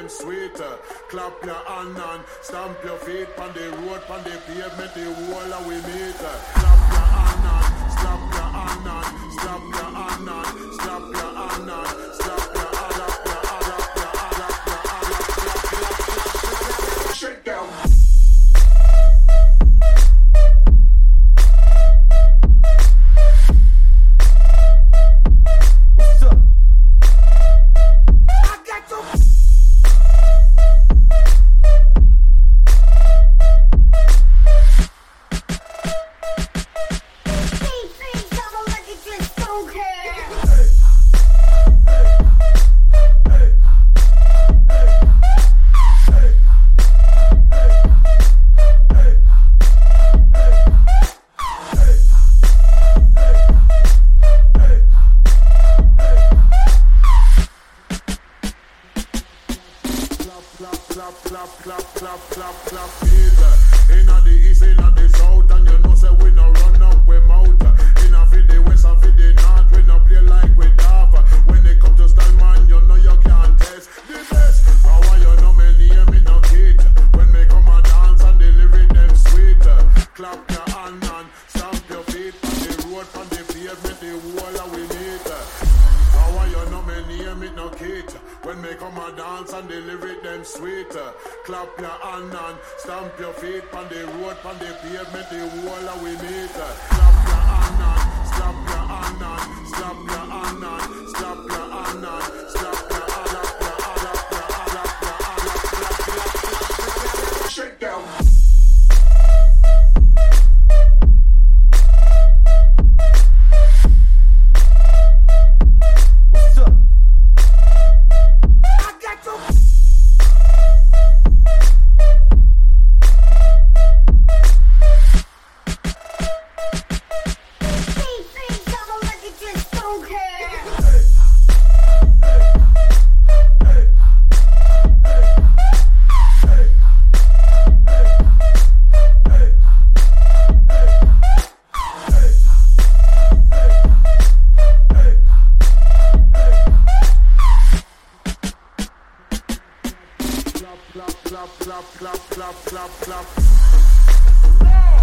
them sweeter. Clap your hand and stamp your feet on the road, on the pavement, the wall and we meet. Clap your hand and slap your hand and slap your hand and slap your hand and slap your hand up, your hand up, your hand up, your hand up, shake down. Clap, clap, clap, clap, clap, clap.